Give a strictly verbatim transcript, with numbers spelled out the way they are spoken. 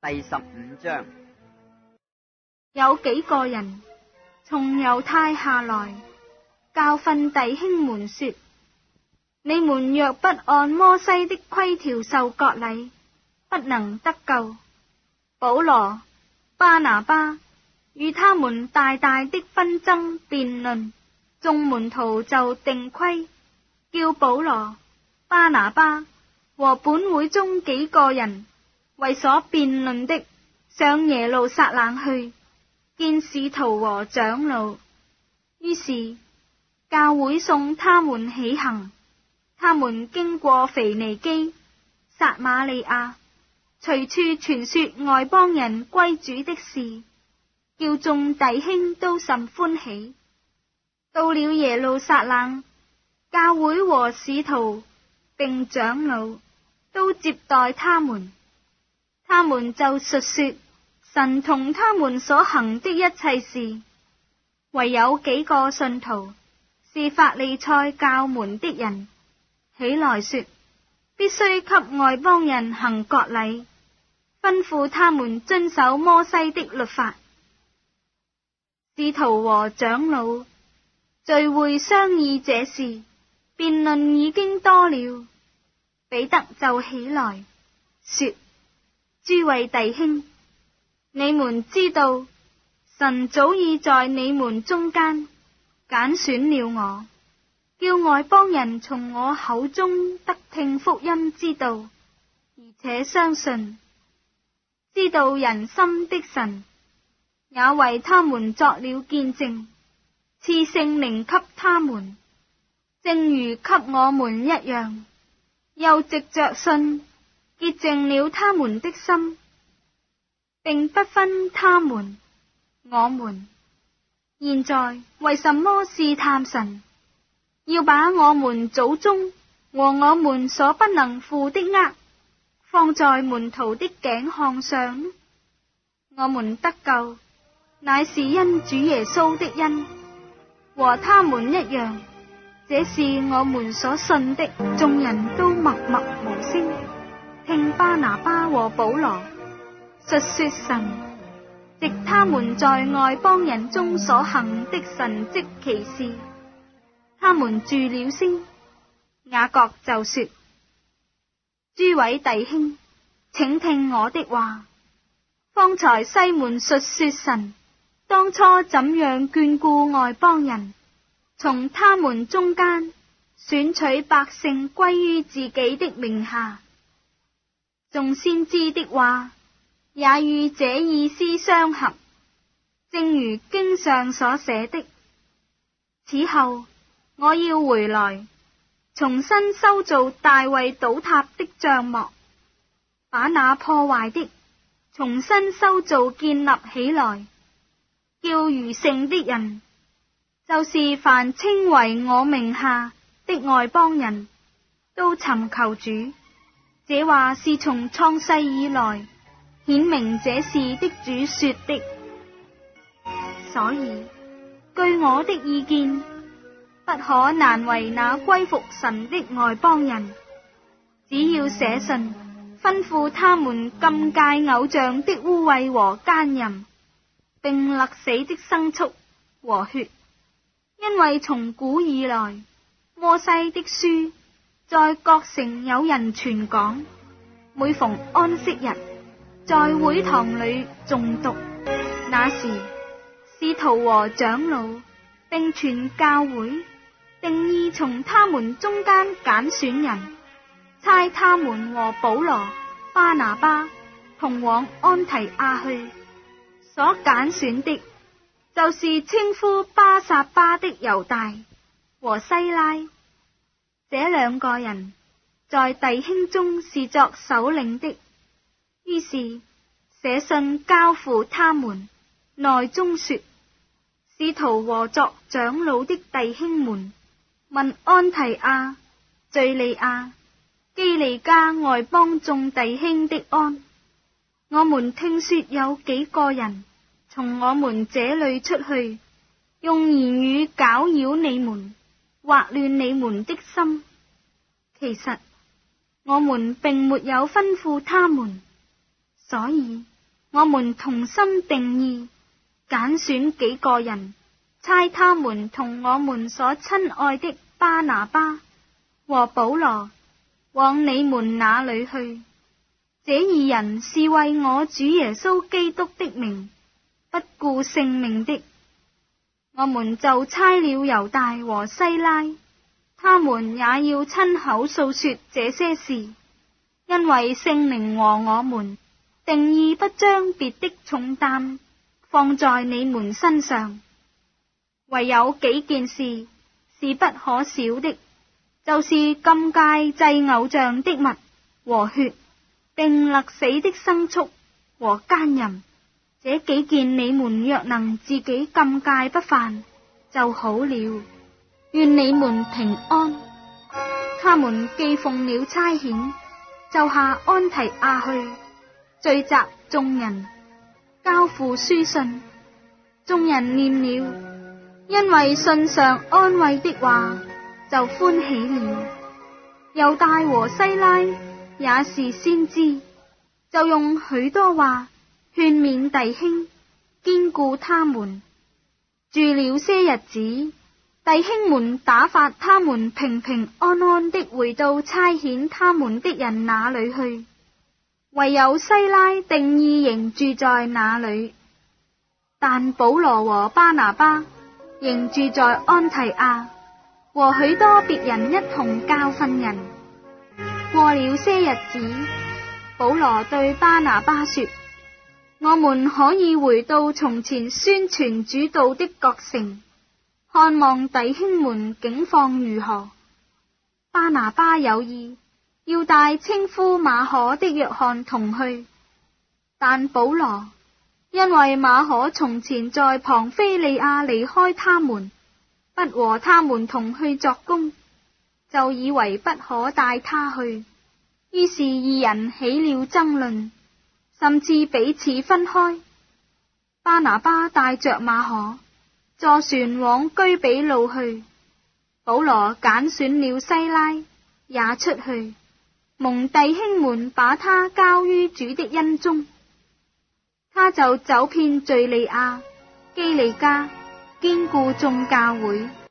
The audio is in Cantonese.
第十五章。 有幾個人從猶太下來，教訓弟兄們說：你們若不按摩西的規條受割禮，不能得救。保羅、巴拿巴與他們大大的紛爭辯論，眾門徒就定規，叫保羅、巴拿巴和本會中幾個人為所辯論的上耶路撒冷去見使徒和長老。於是教會送他們起行，他們經過腓尼基、撒瑪利亞，隨處傳說外邦人歸主的事，叫眾弟兄都甚歡喜。到了耶路撒冷，教會和使徒並長老都接待他們，他們就述說神同他們所行的一切事。唯有幾個信徒是法利賽教門的人，起來說必須給外邦人行割禮，吩咐他們遵守摩西的律法。使徒和長老聚會商議這事，辯論已經多了。彼得就起來說：諸位弟兄，你們知道神早已在你們中間揀選了我，叫外邦人從我口中得聽福音之道，而且相信。知道人心的神也為他們作了見證，賜聖靈給他們，正如給我們一樣，又藉着信潔淨了他們的心，並不分他們我們。現在為什麼試探神，要把我們祖宗和我們所不能負的軛放在門徒的頸項上呢？我們得救乃是因主耶穌的恩，和他們一樣。這是我們所信的。眾人都默默無聲，聽巴拿巴和保羅述說神藉他們在外邦人中所行的神蹟奇事。他們住了聲，雅各就說：諸位弟兄，請聽我的話。方才西門述說神當初怎樣眷顧外邦人，從他們中間選取百姓歸於自己的名下。眾先知的話也與這意思相合，正如經上所寫的：此後我要回來，重新修造大衛倒塌的帳幕，把那破壞的重新修造建立起來，叫餘剩的人，就是凡稱為我名下的外邦人，都尋求主。這話是從創世以來顯明這事的主說的。所以據我的意見，不可難為那歸服神的外邦人，只要寫信吩咐他們禁戒偶像的污穢和奸淫，並勒死的牲畜和血。因為從古以來，摩西的書在各城有人傳講，每逢安息日，在會堂裏誦讀。那時使徒和長老並全教會定意從他們中間揀選人，差他們和保羅、巴拿巴同往安提阿去。所揀選的就是稱呼巴撒巴的猶大和西拉，這兩個人在弟兄中是作首領的。於是寫信交付他們，內中說：使徒和作長老的弟兄們，問安提阿、敘利亞、基利家外邦眾弟兄的安。我們聽說有幾個人從我們這裏出去，用言語攪擾你們，惑亂你們的心。其實我們並沒有吩咐他們， 所以我們同心定意，揀選幾個人，差他們同我們所親愛的巴拿巴和保羅往你們那裏去。這二人是為我主耶穌基督的名不顧性命的。我們就差了猶大和西拉，他們也要親口訴說這些事，因為聖靈和我們定意不將別的重擔放在你們身上。唯有幾件事是不可少的，就是禁戒祭偶像的物和血，並勒死的牲畜和姦淫。這幾件你們若能自己禁戒不犯就好了。願你們平安。他們既奉了差遣，就下安提亞去，聚集眾人，交付書信。眾人念了，因為信上安慰的話，就歡喜了。猶大和西拉也是先知，就用許多話勸勉弟兄，堅固他們。住了些日子，弟兄們打發他們平平安安的回到差遣他們的人那裏去，唯有西拉定意仍住在那裏。但保羅和巴拿巴仍住在安提亞，和許多別人一同教訓人。過了些日子，保羅對巴拿巴說：我們可以回到從前宣傳主道的各城，看望弟兄們境況如何。巴拿巴有意要帶稱呼馬可的約翰同去，但保羅因為馬可從前在龐菲利亞離開他們，不和他們同去作工，就以為不可帶他去。於是二人起了爭論，甚至彼此分開。巴拿巴帶着馬可坐船往居比路去，保羅揀選了西拉也出去，蒙弟兄們把他交於主的恩中。他就走遍敘利亞、基利家，堅固眾教會。